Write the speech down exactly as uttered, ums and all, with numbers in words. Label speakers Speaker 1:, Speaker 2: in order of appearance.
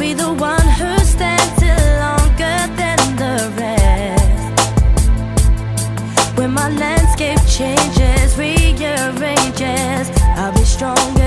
Speaker 1: be the one who stands still longer than the rest. When my landscape changes, rearranges, I'll be stronger.